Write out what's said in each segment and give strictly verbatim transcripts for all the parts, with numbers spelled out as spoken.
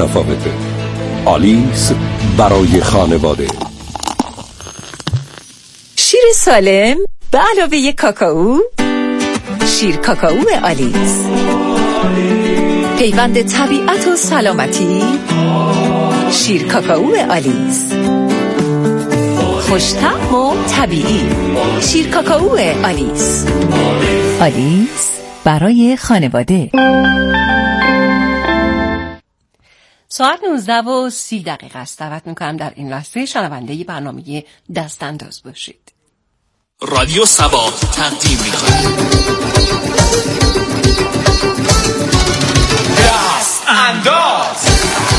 متفاوته. آلیس برای خانواده. شیر سالم به علاوه یک کاکائو. شیر کاکائو آلیس، پیوند طبیعت و سلامتی. شیر کاکائو آلیس، خوش‌طعم و طبیعی. شیر کاکائو آلیس. آلیس برای خانواده. ساعت نوزده و سی دقیقه است. دعوت میکنم در این لحظه شنونده برنامه دست انداز باشید. رادیو سبا تقدیم میکنه دست انداز.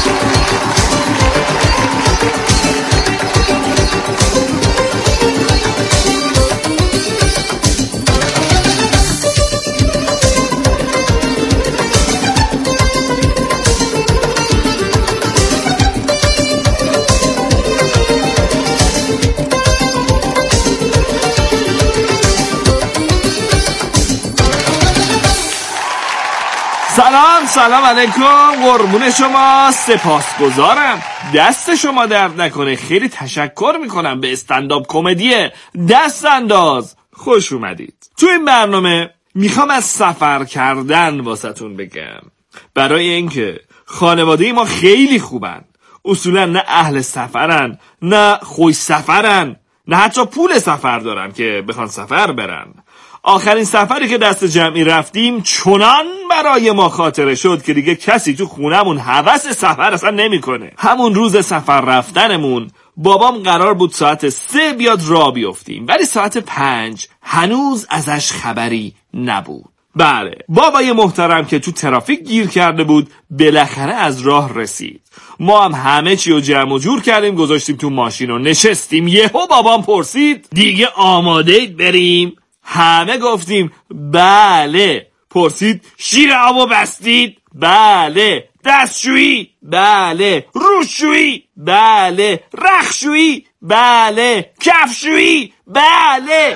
سلام سلام علیکم، قربون شما، سپاسگزارم، دست شما درد نکنه. خیلی تشکر میکنم به استندآپ کمدی دست انداز. خوش اومدید. تو این برنامه میخوام از سفر کردن واسهتون بگم. برای اینکه خانواده ما خیلی خوبن، اصولا نه اهل سفرن، نه خوش سفرن، نه حتی پول سفر دارن که بخوان سفر برن. آخرین سفری که دست جمعی رفتیم چنان برای ما خاطره شد که دیگه کسی تو خونمون هوس سفر اصلا نمیکنه. همون روز سفر رفتنمون بابام قرار بود ساعت سه بیاد راه بیفتیم، ولی ساعت پنج هنوز ازش خبری نبود. بله، بابای محترم که تو ترافیک گیر کرده بود بالاخره از راه رسید. ما هم همه چی رو جمع و جور کردیم، گذاشتیم تو ماشین و نشستیم. یهو بابام پرسید دیگه آماده اید بریم؟ همه گفتیم بله. پرسید شیر آبو بستید؟ بله. دستشویی؟ بله. روششویی؟ بله. رختشویی؟ بله. کفشویی؟ بله.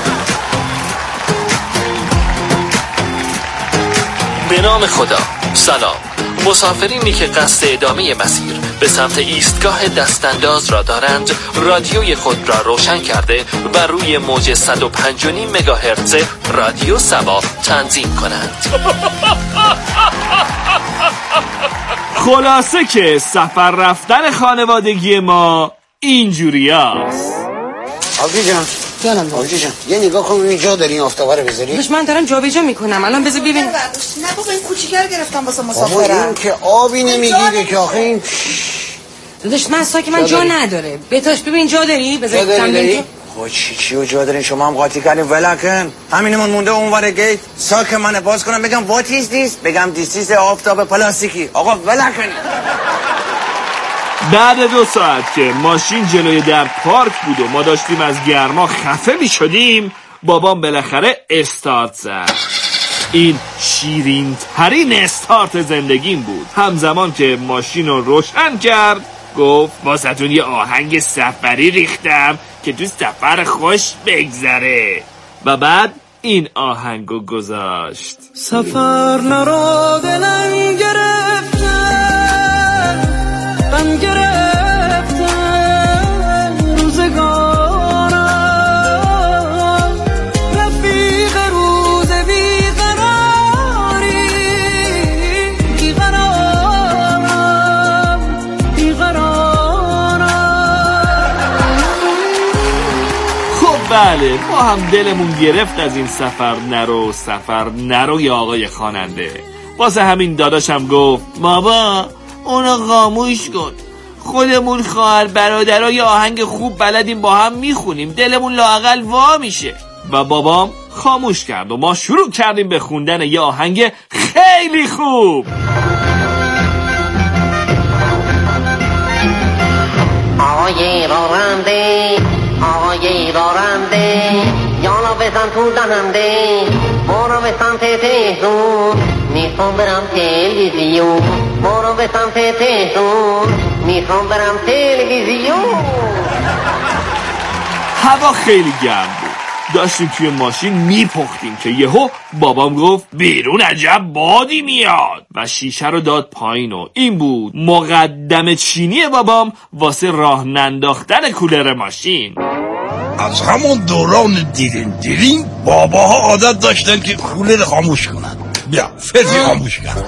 به نام خدا. سلام. مسافرینی که قصد ادامه مسیر به سمت ایستگاه دستانداز را دارند، رادیوی خود را روشن کرده و روی موج صد و پنج و نیم مگاهرتز رادیو سبا تنظیم کنند. خلاصه که سفر رفتن خانوادگی ما اینجوری هست. آبجی جان جانم آبجی جان یه نگاه کن ببین جا داری این آفتابه رو بذاری؟ داش من دارم جابجا میکنم الان، بذار ببین. نه بابا این کوچیکه گرفتم واسه مسافرت. بابا این که آبی نمیگیره که آخه این. داش من ساک من جا نداره. بتاش ببین جا داری؟ بذار ببینم. خب چی چیو جا دارین شما هم قاطی کردین ولکن. همینمون مونده اونور گیت. ساک من باز کنم بگم وات ایز دیس؟ بگم دیس ایز آفتاب پلاستیکی. آقا ولکن. بعد دو ساعت که ماشین جلوی در پارک بود و ما داشتیم از گرما خفه می شدیم، بابام بالاخره استارت زد. این شیرین ترین استارت زندگیم بود. همزمان که ماشین رو روشن کرد گفت واسهتون یه آهنگ سفری ریختم که تو سفر خوش بگذره. و بعد این آهنگو گذاشت. سفر نرو دلم گرفته غم گرفتم روزگارم، رفیق روز بیقراری، بیقرارم بیقرارم. خب بله، ما هم دلمون گرفت از این سفر نرو سفر نرو یا آقای خواننده. واسه همین داداشم گفت بابا اونو خاموش کن، خودمون خواهر برادرای آهنگ خوب بلدیم با هم میخونیم، دلمون لااقل وا میشه. و بابام خاموش کرد و ما شروع کردیم به خوندن یه آهنگ خیلی خوب. آقای راننده آقای راننده یالا بزن تو دهنده، برو به سمت تهرون میخوام برم تلویزیون، برو به سمت تهرون میخوام برم تلویزیون. هوا خیلی گرم بود، داشتیم توی ماشین میپختیم که یهو بابام گفت بیرون عجب بادی میاد و شیشه رو داد پایین و این بود مقدم چینی بابام واسه راه ننداختن کولر ماشین. از همون دوران دیرین دیرین باباها عادت داشتن که کولر خاموش کنن. بیا فلفی خاموش کن.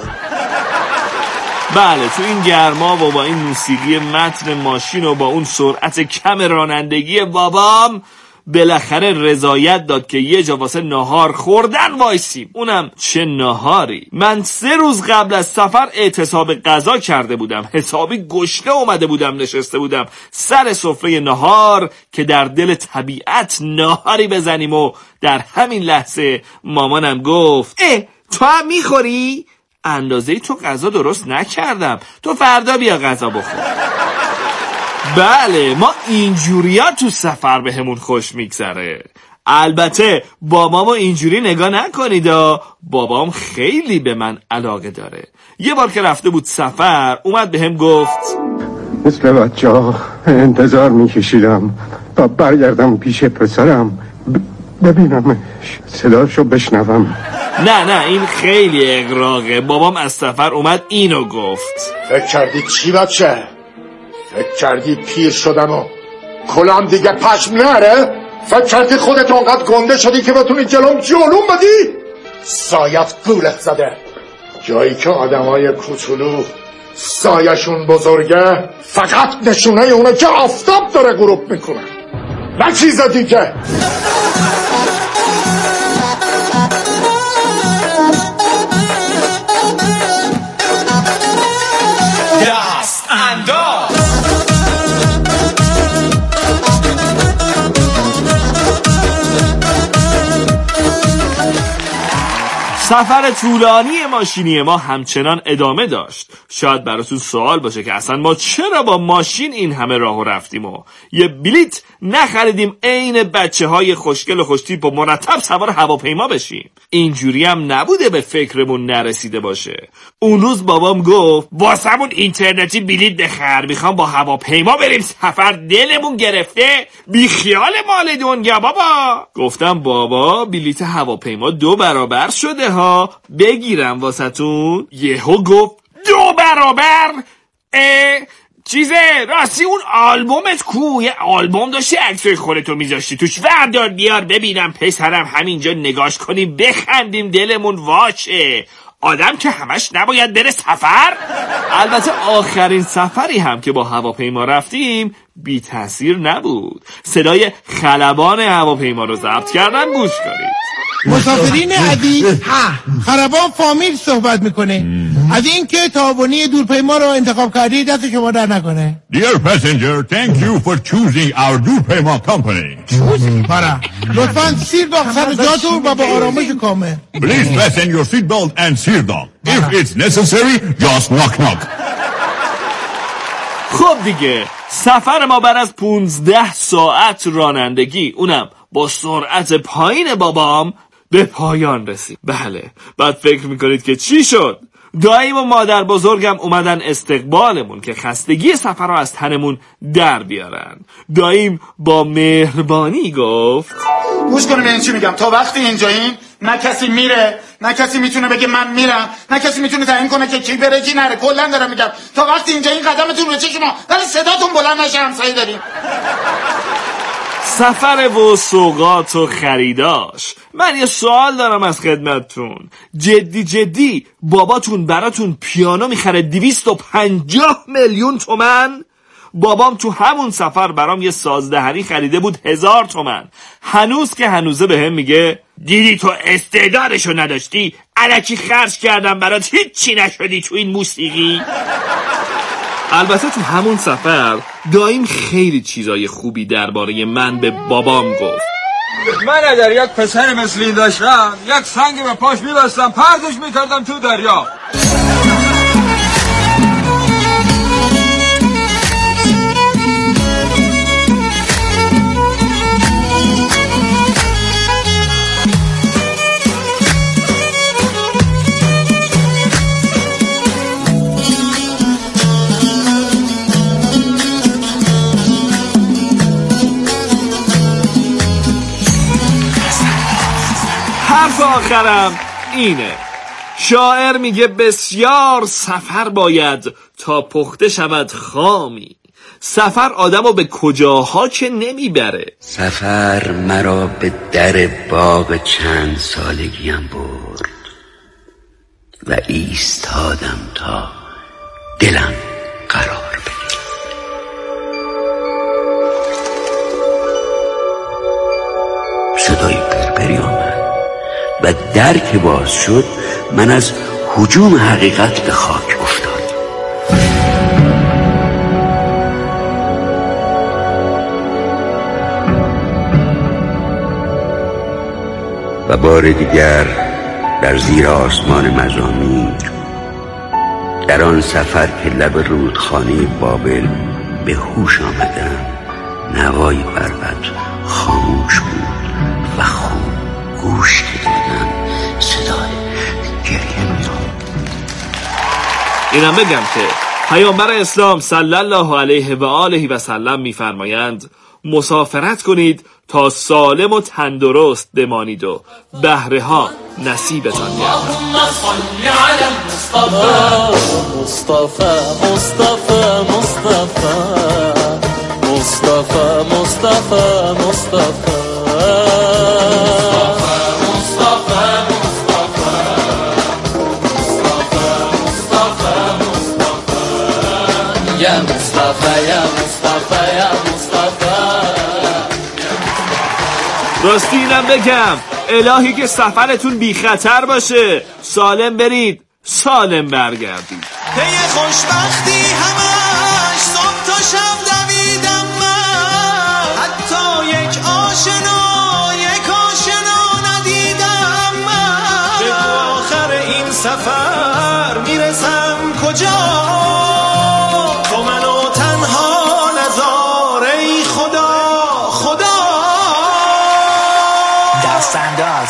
بله تو این گرما و با این موسیقی متن ماشین و با اون سرعت کم رانندگی بابام بالاخره رضایت داد که یه جا واسه نهار خوردن وایسیم. اونم چه نهاری. من سه روز قبل از سفر اعتصاب غذا کرده بودم، حسابی گشنه اومده بودم، نشسته بودم سر سفره نهار که در دل طبیعت نهاری بزنیم و در همین لحظه مامانم گفت اه تو هم میخوری؟ اندازه تو غذا درست نکردم، تو فردا بیا غذا بخور. بله ما اینجوریا تو سفر به همون خوش میگذره. البته بابامو اینجوری نگاه نکنید، بابام خیلی به من علاقه داره. یه بار که رفته بود سفر اومد به هم گفت مثل بچه ها انتظار میکشیدم تا برگردم پیش پسرم ببینم صداشو بشنوم. نه نه این خیلی اغراقه. بابام از سفر اومد اینو گفت فکر کردی چی بچه؟ فکر کردی پیر شدم و کلام دیگه پشم نره؟ فکر کردی خودت اونقدر گنده شدی که بتونی جلوم جلوم بدی؟ سایت گولت زده. جایی که آدمای کوچولو سایشون بزرگه فقط نشونه اونه که آفتاب داره غروب میکنه، نه چیز دیگه. دست انداز. سفر طولانی ماشینی ما همچنان ادامه داشت. شاید براتون سوال باشه که اصلا ما چرا با ماشین این همه راهو رفتیم و یه بلیت نخریدیم عین بچه های خوشگل و خوشتیپ و مرتب سوار هواپیما بشیم. اینجوری هم نبوده به فکرمون نرسیده باشه. اون روز بابام گفت واسمون اینترنتی بلیت بخر، میخوام با هواپیما بریم سفر، دلمون گرفته، بی خیال مال دنیا بابا. گفتم بابا بلیت هواپیما دو برابر شده ها، بگیرم واسهتون؟ یهو گفت دو برابر؟ اه چیزه راستی اون آلبومت کو؟ یه آلبوم داشتی عکسای خودتو میذاشتی توش، وردار بیار ببینم پسرم، همینجا نگاش کنیم بخندیم دلمون واشه. آدم که همش نباید بره سفر. البته آخرین سفری هم که با هواپیما رفتیم بی تاثیر نبود. صدای خلبان هواپیما رو ضبط کردن، گوش کنید. مسافرین عزیز، خلبان فامیل صحبت میکنه. از این که تابونی دورپیما رو انتخاب کردی دست شما در نکنه. Dear passenger, thank you for choosing our دورپیما company. پارا لطفاً سیر داغ سر جاتون و با آرامش کامل. Please fasten your seat belt and سیر داغ. If it's necessary, just knock knock. خب دیگه سفر ما بعد از پونزده ساعت رانندگی، اونم با سرعت پایین بابام، به پایان رسید. بله بعد فکر میکنید که چی شد؟ داییم و مادر بزرگم اومدن استقبالمون که خستگی سفر رو از تنمون در بیارن. داییم با مهربانی گفت گوش کنیم این چی میگم، تا وقتی اینجاییم نه کسی میره نه کسی میتونه بگه من میرم، نه کسی میتونه تعیین کنه که کی بره کی نره. کلا دارم میگم تا وقتی اینجا این قدمتون رو چشم ما ولی صداتون بلند نشه همسایه داریم. سفر و سوغات و خریداش. من یه سوال دارم از خدمتتون، جدی جدی باباتون براتون پیانو میخره دویست و پنجاه میلیون تومن؟ بابام تو همون سفر برام یه سازدهنی خریده بود هزار تومن. هنوز که هنوزه به هم میگه دیدی تو استعدادشو نداشتی، الکی خرج کردم برات، هیچی نشدی تو این موسیقی. البته تو همون سفر دایم خیلی چیزای خوبی درباره من به بابام گفت. من اگر یک پسر مثل این داشتم یک سنگ به پاش میبستم پرتش میکردم تو دریا. حرف آخرم اینه. شاعر میگه بسیار سفر باید تا پخته شود خامی. سفر آدمو به کجاها که نمیبره. سفر مرا به در باغ چند سالگیم برد و ایستادم تا دلم قرار بگیرد. صدای پرپری آمد و در که باز شد من از هجوم حقیقت به خاک افتادم. و بار دیگر در زیر آسمان مزامیر در آن سفر که لب رودخانه بابل به هوش آمدم، نوای بربط خاموش بود و خوب گوش که دادم صدای گریه می‌آمد. اینم بگم که پیامبر اسلام صلی الله علیه و آله و سلم می‌فرمایند مسافرت کنید تا سالم و تندرست بمانید و بهره ها نصیبتان گردد. مصطفی مصطفی مصطفی مصطفی مصطفی مصطفی یا مصطفی یا مصطفی یا مصطفی. راستی اینم بگم الهی که سفرتون بی خطر باشه، سالم برید سالم برگردید. پی خوشبختی همش صبح تا شب دویدم من، حتی یک آشنا یک آشنا ندیدم من. به آخر این سفر میرسم کجا؟ تو منو تنها نذار ای خدا خدا. دستانداز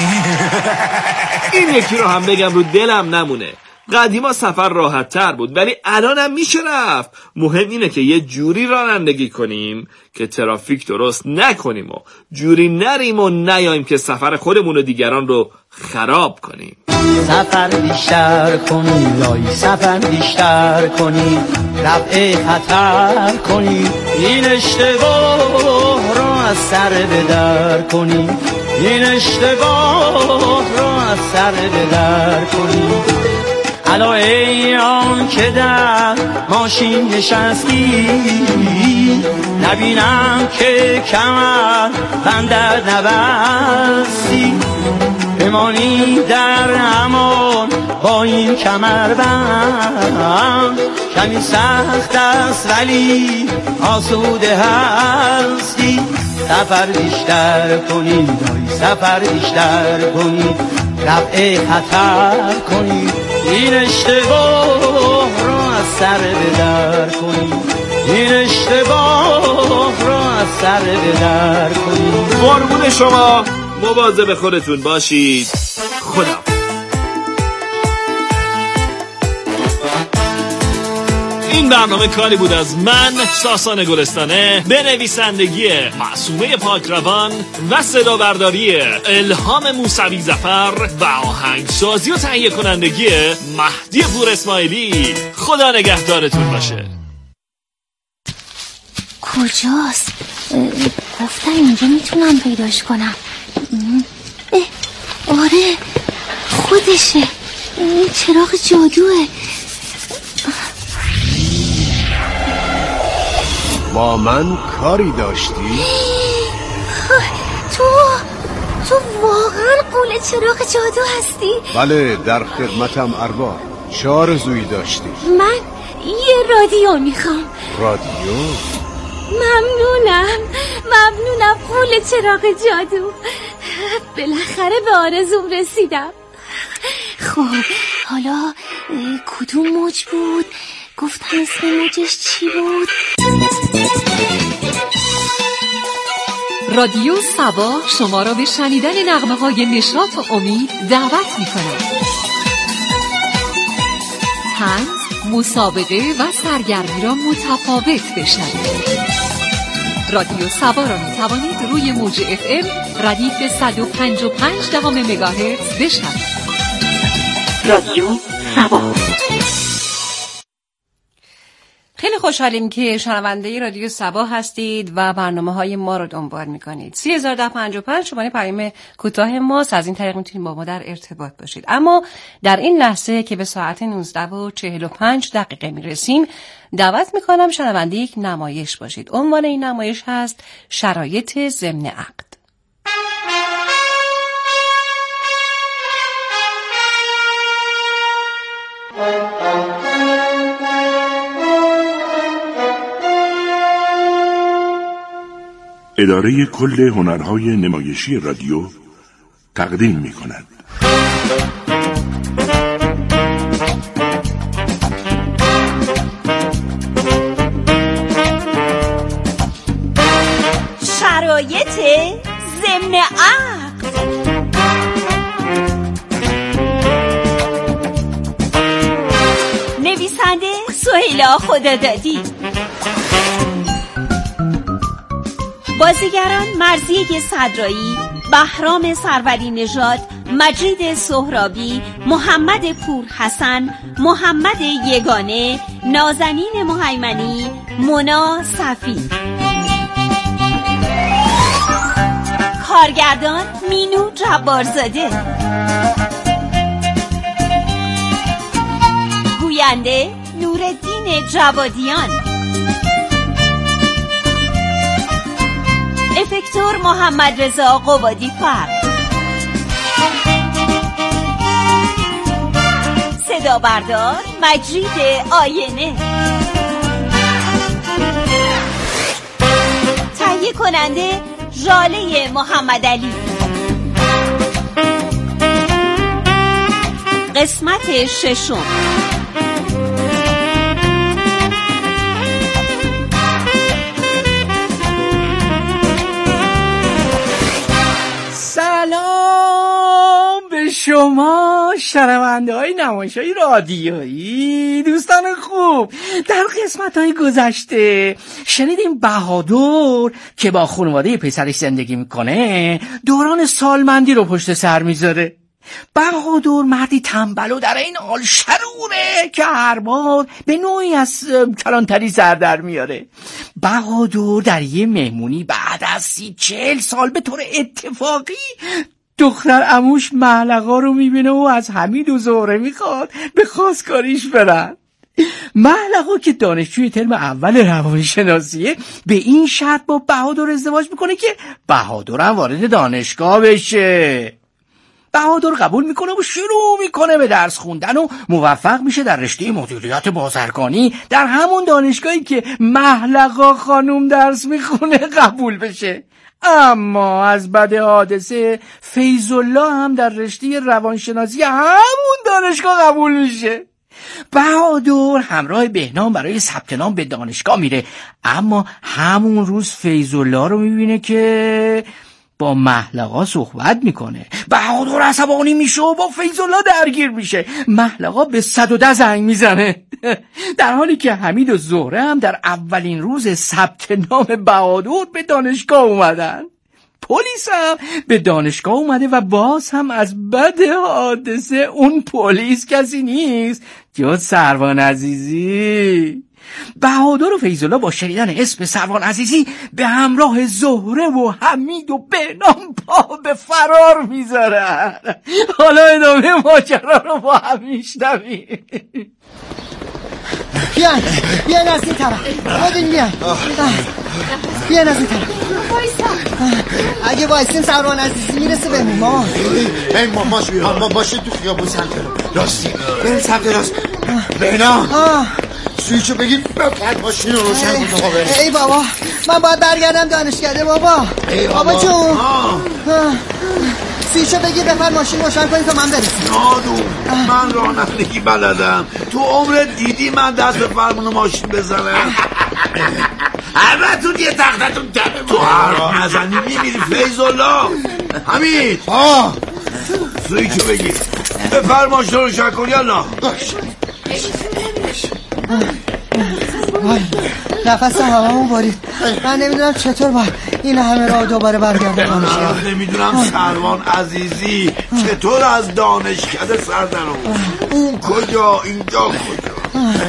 این یکی رو هم بگم رو دلم نمونه. قدیما سفر راحت تر بود ولی الان هم میشه رفت. مهم اینه که یه جوری رانندگی کنیم که ترافیک درست نکنیم و جوری نریم و نیاییم که سفر خودمون و دیگران رو خراب کنیم. سفر بیشتر کنی لای سفر بیشتر کنی، رفع خطر کنی، این اشتباه رو از سر به در کنی، این اشتباه رو از سر به در کنی. الا ای آن که در ماشین نشستی، نبینم که کمر بندر نبستی، بمانی در همان با این کمر بند. کمی سخت است ولی آسوده هستی. سفر بیشتر کنی دایی سفر بیشتر کنی، رفع خطر کنی، این اشتباه رو از سر به در کنی، این اشتباه رو از سر به در کنی. قربون شما، مواظب خودتون باشید. خدا این برنامه کاری بود از من ساسان گلستانه به نویسندگی معصومه پاکروان و صدا برداری الهام موسوی ظفر و آهنگسازی و تهیه کنندگی مهدی پور اسماعیلی. خدا نگهدارتون باشه. کجاست؟ گفتن اینجا میتونم پیداش کنم. آره خودشه، این چراغ جادوه. با من کاری داشتی؟ تو تو واقعا قول چراغ جادو هستی؟ بله در خدمتم ارباب. چه آرزویی داشتی؟ من یه رادیو میخوام. رادیو؟ ممنونم ممنونم قول چراغ جادو. بالاخره به آرزوم رسیدم. خب حالا کدوم موج بود؟ گفتن اسم موجش چی بود؟ رادیو سبا شما را به شنیدن نغمه های نشاط و امید دعوت می کند. طنز، مسابقه و سرگرمی را متفاوت بشنوید. رادیو سبا را می توانید روی موج اف ام ردیف صد و پنج و پنج دهم مگاهرتز بشنوید. رادیو سبا. خیلی خوشحالیم که شنونده رادیو سبا هستید و برنامه‌های ما رو دنبال می‌کنید. سه هزار و ده و پنجاه و پنج شماره پیام کوتاه ماست. از این طریق می‌تونید با ما در ارتباط باشید. اما در این لحظه که به ساعت نوزده و چهل و پنج دقیقه می‌رسیم، دعوت می‌کنم شنونده یک نمایش باشید. عنوان این نمایش هست شرایط ضمن عقد. اداره کل هنرهای نمایشی رادیو تقدیم می کند. شرایط ضمن عقد. نویسنده سهیلا خدادادی. بازیگران مرضیه صدرایی، بهرام سروری نژاد، مجید سهرابی، محمد پور حسن، محمد یگانه، نازنین مهیمنی، مونا صفی. کارگردان مینو جبارزاده. گوینده نورالدین جوادیان. افکتور محمد رضا قوادی فر. صدا بردار مجید آینه. تهیه کننده ژاله محمد علی. قسمت ششم. سلام به شما شنونده های نمایش های رادیویی. دوستان خوب، در قسمت های گذشته شنیدیم بهادر که با خانواده پسرش زندگی میکنه دوران سالمندی رو پشت سر میذاره. بهادر مردی تنبل و در این حال شروره که هر بار به نوعی از کلانتری سر در میاره. بهادر در یه مهمونی بعد از سی چهل سال به طور اتفاقی دختر عموش محلقا رو میبینه و از حمید و زهره میخواد به خواستگاریش برن. محلقا که دانشجوی ترم اول روانشناسیه به این شرط با بهادر ازدواج میکنه که بهادر هم وارد دانشگاه بشه. بهادر قبول میکنه و شروع میکنه به درس خوندن و موفق میشه در رشته مدیریت بازرگانی در همون دانشگاهی که محلقا خانوم درس میخونه قبول بشه. اما از بعد حادثه فیض‌الله هم در رشته روانشناسی همون دانشگاه قبول میشه. بهادر همراه بهنام برای ثبت نام به دانشگاه میره، اما همون روز فیض‌الله رو میبینه که با محلقا صحبت میکنه. بهادر عصبانی میشه و با فیض‌الله درگیر میشه. محلقا به صد و ده زنگ میزنه در حالی که حمید و زهره هم در اولین روز ثبت نام بهادر به دانشگاه اومدن. پلیس هم به دانشگاه اومده و باز هم از بد حادثه اون پلیس کسی نیست جز سروان عزیزی. بهادر و فیض‌الله با شنیدن اسم سروان عزیزی به همراه زهره و حمید و بهنام پا به فرار میذارن. حالا ادامه ماجرا رو با هم میشنویم. بیان بیان از این طرف خودین بیان بیان از این طرف. اگه وایسیم سروان عزیزی میرسه به ما. ای ماما ما باشه تو خیابون سمت راستی بریم سمت راست. بهنام سویچو بگیر بپر ماشین رو روشن کن تا بریم. ای بابا من باید برگردم دانشکده بابا. ای بابا بابا جون سویچو بگیر بپر ماشین روشن کنی تا من برسیم. نادو من رانندگی بلدم. تو عمرت دیدی من دست به فرمون ماشین بزنم؟ هر تو یه تختتون کمه تو هر نزنی میمیری فیض‌الله. حمید سویچو بگیر بپر ماشین رو روشن کن. یالا نفس هممون برید. من نمیدونم چطور باید این همه راه دوباره برگردم دانشگاه. نمیدونم سروان عزیزی چطور از دانشکده سر در آورد. اون کجا اینجا کجا؟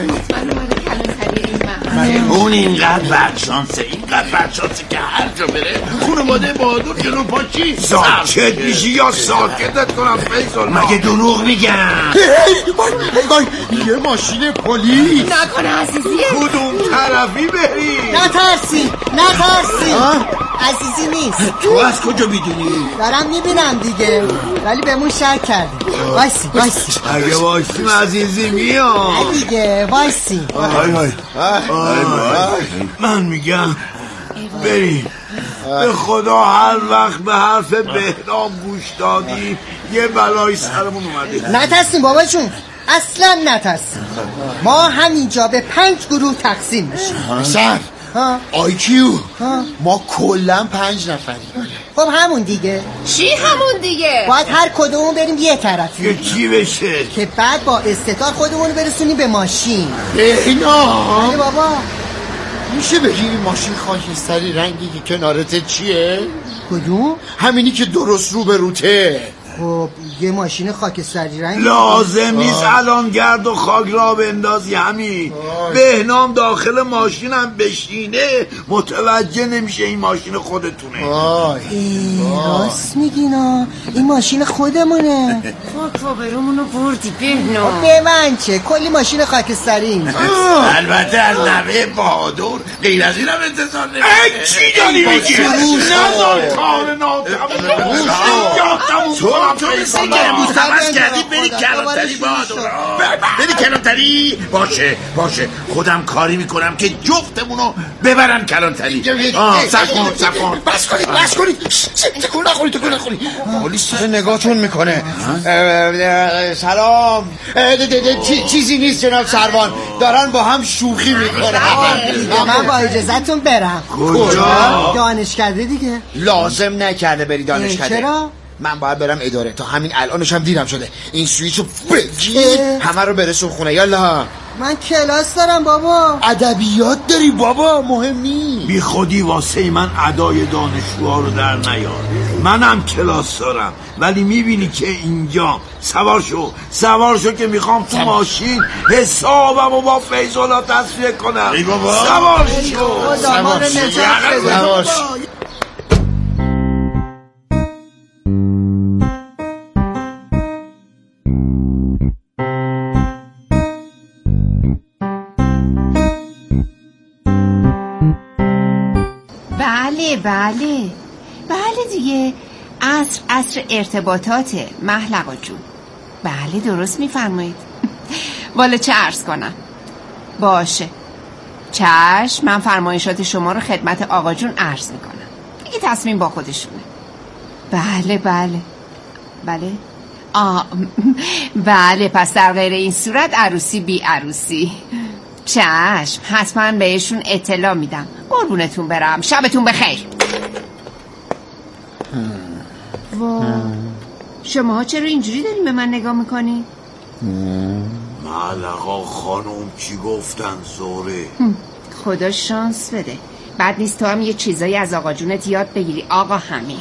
اون اینقدر بدشانسه اینقدر بدشانسه که هر جا بره خانواده بهادر جلو پاچی ساکت میشی یا ساکتت کنم فیض‌الله؟ مگه دروغ میگم؟ یه ماشین پلیس نکنه عزیزیه. کدوم طرفی بری؟ نترسی نترسی عزیزی نیست. تو از کجا میدونی؟ دارم میبینم دیگه ولی بهمون شک کردی. وایسی وایسی اگه وایسیم عزیزی میام دیگه. وایسی های های من میگم بریم. به خدا هر وقت به حرف بهنام گوش دادی یه بلای سرمون اومده. نترسیم بابا جون اصلا نترسیم. ما همینجا به پنج گروه تقسیم میشیم. سر آی کیو ما کلا پنج نفریم. خب همون دیگه. چی همون دیگه؟ باید هر کدومون بریم یه طرفی. یه چی بشه که بعد با استتار خودمون برسونیم به ماشین. اینا بله بابا. میشه بگی این ماشین خاکستری رنگی که کنارت چیه؟ کدوم؟ همینی که درست رو به روته. خب یه ماشین خاکستری رنگ لازم نیست الان گرد و خاک را بندازی. همین بهنام داخل ماشینم بشینه متوجه نمیشه این ماشین خودتونه. ای راست میگینا این ماشین خودمونه. فاکفابرومونو بردی بهنام. به من چه کلی ماشین خاکستری اینجا. البته از نوه بهادر غیر از اینم انتظار نمیشه. چی داری میگی؟ نزار کار ناتموم تو مثل که امروز حوض کردی بری کلانتری بهادر. بری کلانتری باشه باشه خودم کاری میکنم که جفتمونو ببرن کلانتری. آه سب کن سب کن بس کنید بس کنید تکون نخورید تکون نخورید. پلیس داره نگاهتون میکنه. سلام چیزی نیست جناب سروان دارن با هم شوخی میکنن. من با اجازهتون برم. کجا؟ دانشکده دیگه. لازم نکرده بری دانشکده. چرا؟ من باید برم اداره تا همین الانش هم دیرم شده. این سویچو بگیر همه رو برسون خونه. یالا من کلاس دارم بابا. ادبیات داری بابا مهم نی. بی خودی واسه من ادای دانشجوها رو در نیار. منم کلاس دارم ولی میبینی که اینجا سوار شو سوار شو که میخوام تو ماشین حسابم و با فیض‌الله تصفیه کنم. سوار شو سوار شو بله بله بله دیگه عصر عصر ارتباطاته محلقا جون. بله درست میفرمایید. والا چه عرض کنم؟ باشه چشم من فرمایشات شما رو خدمت آقا جون عرض میکنم. دیگه تصمیم با خودشونه. بله بله بله آه بله پس در غیر این صورت عروسی بی عروسی. چشم حتما بهشون اطلاع میدم. قربونتون برم شبتون بخیر. وا شماها چرا اینجوری دارین به من نگاه میکنی؟ معلقا خانم چی گفتن زوره؟ خدا شانس بده. بعد نیست تو هم یه چیزایی از آقا جونت یاد بگیری آقا حمید.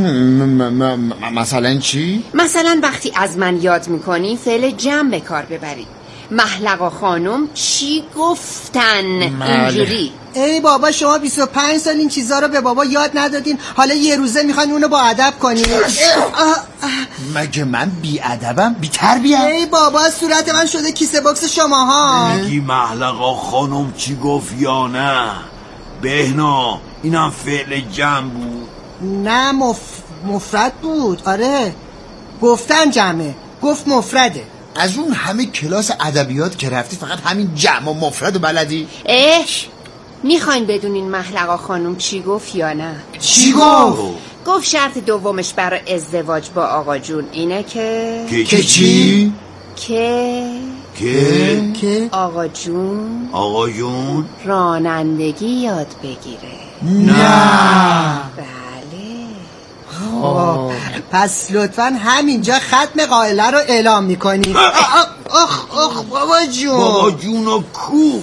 مثلا چی؟ مثلا وقتی از من یاد میکنی فعل جمع به کار ببری. محلقا خانم چی گفتن اینجوری. ای بابا شما بیست و پنج سال این چیزا رو به بابا یاد ندادین حالا یه روزه میخواین اونو با ادب کنین. مگه من بی ادبم بی تربیتم؟ ای بابا صورت من شده کیسه باکس شماها. میگی محلقا خانم چی گفت یا نه؟ بهنا اینم فعل جمع بود. نه مف... مفرد بود. آره گفتن جمعه گفت مفرده. از اون همه کلاس ادبیات که رفتی فقط همین جمع و مفرد و بلدی؟ اش میخواین بدونین محلقا خانم چی گفت یا نه؟ چی گفت؟ گفت شرط دومش برای ازدواج با آقا جون اینه که که چی؟ که که که آقا جون آقا جون رانندگی یاد بگیره. نه بله. خب پس لطفاً همینجا ختم قائله رو اعلام میکنی. آخ آخ بابا جون بابا جونو کوفت.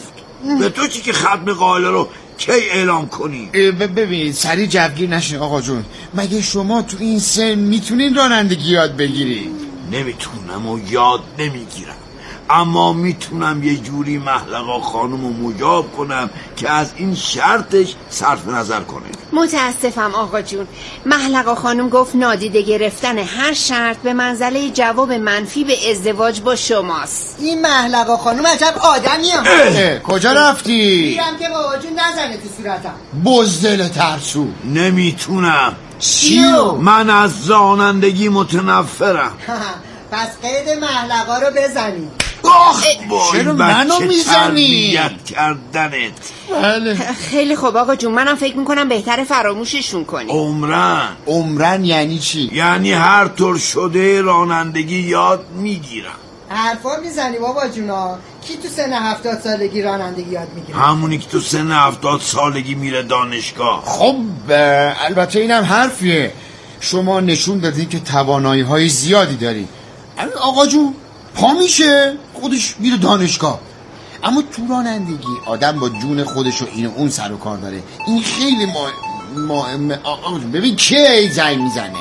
به تو چی که ختم قائله رو کی اعلام کنی؟ ببینید سریع جوگیر نشین آقا جون. مگه شما تو این سن میتونین رانندگی یاد بگیرید؟ نمیتونم و یاد نمیگیرم، اما میتونم یه جوری محلقا خانم رو مجاب کنم که از این شرطش صرف نظر کنه. متاسفم آقا جون، محلقا خانم گفت نادیده گرفتن هر شرط به منزله جواب منفی به ازدواج با شماست. این محلقا خانم عجب آدمیه. کجا رفتی؟ میرم که بابا جون نزنه تو صورتم. بزدل ترسو. نمیتونم. چیو؟ من از رانندگی متنفرم. پس قید محلقا رو بزنی. آخ چرا منو میزنی؟ تربیت کردنت. بله. خیلی خوب آقا جون، منم فکر میکنم بهتره فراموششون کنی. عمرن. عمرن یعنی چی؟ یعنی هر طور شده رانندگی یاد میگیرم. حرفا میزنی بابا جونا. کی تو سن هفتاد سالگی رانندگی یاد میگیره؟ همونی که تو سن هفتاد سالگی میره دانشگاه. خب البته اینم حرفیه. شما نشون دادین که توانایی های زیادی داری. آقا جون پا میشه خودش میره دانشگاه، اما تو رانندگی آدم با جون خودش و این و اون سر و کار داره. این خیلی مهمه. آقا جون ببین کی زنگ میزنه.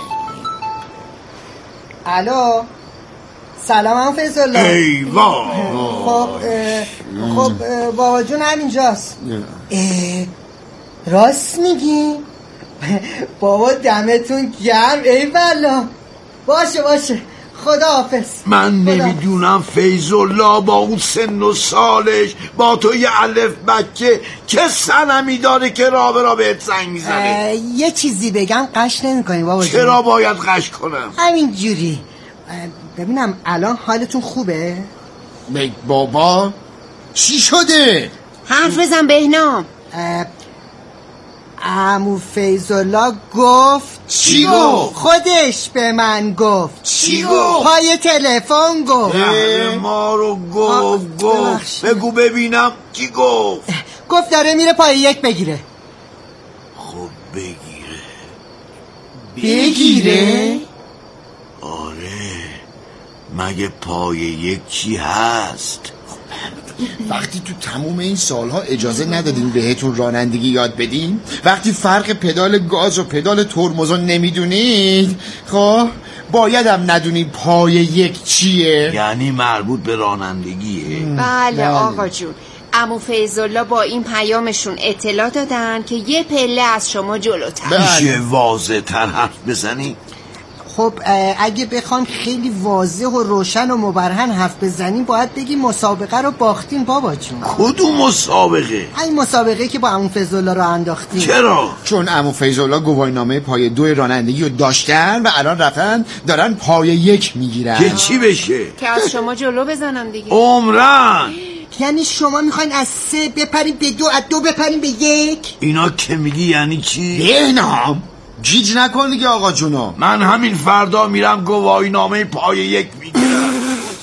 الو سلام هم فیض الله. ای وای. خب خب بابا جون همینجاست. راست میگی؟ بابا دمتون گرم. ای والا. باشه باشه خدا حافظ. من نمیدونم فیض الله با اون سن و سالش با تو یه الف بچه چه سنمی داره که راه به راه بهت زنگ میزنه. یه چیزی بگم قش نمی کنی بابا جون؟ چرا باید قش کنم؟ همین جوری. ببینم الان حالتون خوبه؟ بابا چی شده؟ حرف بزن بهنام. عمو فیض الله گفت. چی گفت؟ خودش به من گفت. چی گفت؟ پای تلفن گفت. ما رو گفت گفت بگو ببینم چی گفت. گفت داره میره پای یک بگیره. خب بگیره. بگیره؟ آره مگه پای یک چی هست؟ وقتی تو تموم این سالها اجازه ندادیم بهتون رانندگی یاد بدیم، وقتی فرق پدال گاز و پدال ترمز رو نمیدونید، خب بایدم ندونی پای یک چیه. یعنی مربوط به رانندگیه. بله آقا جون، عمو فیض الله با این پیامشون اطلاع دادن که یه پله از شما جلوتر. میشه واضح تر حرف بزنی؟ خب اگه بخوام خیلی واضح و روشن و مبرهن حرف بزنیم باید بگی مسابقه رو باختین بابا جون. کدوم مسابقه؟ این مسابقه که با عمو فیض الله رو انداختیم. چرا؟ چون عمو فیض الله گواهینامه پای دو رانندگی رو داشتن و الان رفتن دارن پای یک میگیرن. که چی بشه؟ که از شما جلو بزنم دیگه. عمرن. یعنی شما میخواین از سه بپریم به دو، از دو بپریم به یک؟ اینا که میگی یعنی چی؟ بهنام جیج نکن دیگه آقا جونو. من همین فردا میرم گواهینامه پای یک میگیرم.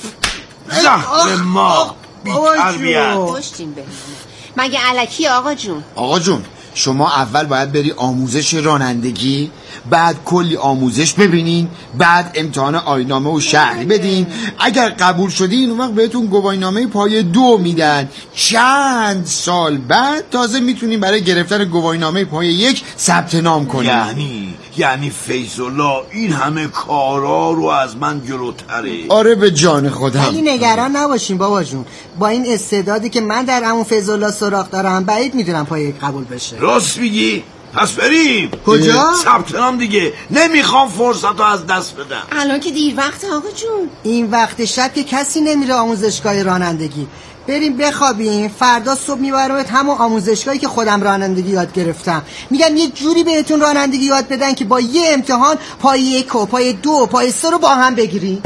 زهر ما بی تربیت. پشتین بهنامه مگه الکی آقا جون؟ آقا جون شما اول باید بری آموزش رانندگی، بعد کلی آموزش ببینین، بعد امتحان آیین‌نامه و شهری بدین. اگر قبول شدین اون وقت بهتون گواهینامه پای دو میدن. چند سال بعد تازه میتونین برای گرفتن گواهینامه پای یک ثبت نام کنین. یعنی یعنی فیض الله این همه کارا رو از من جلوتره. آره به جان خودم. ولی نگران نباشین بابا جون، با این استعدادی که من در عمو فیض الله سراغ دارم بعید میدونم پای یک قبول بشه. راست میگی؟ پس بریم. کجا؟ ثبت نام دیگه. نمیخوام فرصت رو از دست بدم. الان که دیر وقت آقا جون. این وقت شب که کسی نمیره آموزشگاه رانندگی. بریم بخوابیم، فردا صبح میبرمت همون آموزشگاهی که خودم رانندگی یاد گرفتم. میگم یه جوری بهتون رانندگی یاد بدن که با یه امتحان پای یک و پای دو و پای سه رو با هم بگیری.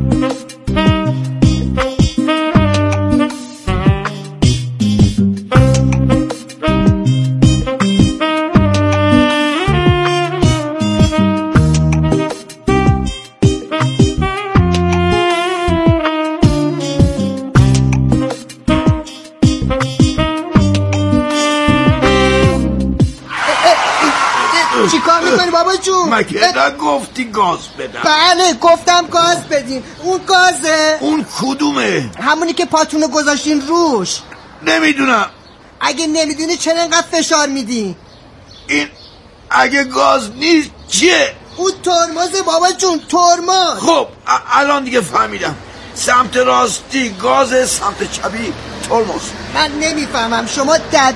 چی کار میکنی بابا جون؟ مگه نگفتی گاز بدم؟ بله گفتم گاز بدین. اون گازه؟ اون کدومه؟ همونی که پاتونو گذاشتین روش. نمیدونم. اگه نمیدونی چرا انقدر فشار میدی؟ این اگه گاز نیست چیه؟ اون ترمز بابا جون، ترمز. خب الان دیگه فهمیدم. سمت راستی گاز، سمت چپی ترمز. من نمیفهمم شما دد